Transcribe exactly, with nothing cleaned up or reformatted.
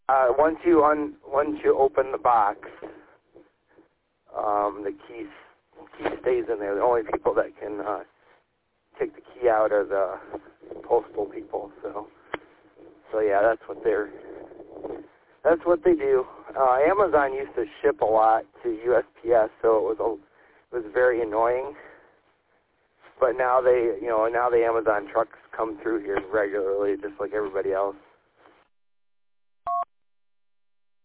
Uh, once you un once you open the box, um, the key key stays in there. The only people that can uh, take the key out are the postal people. So, so yeah, that's what they're that's what they do. Uh, Amazon used to ship a lot to U S P S, so it was a, it was very annoying. But now they, you know, now the Amazon trucks come through here regularly, just like everybody else.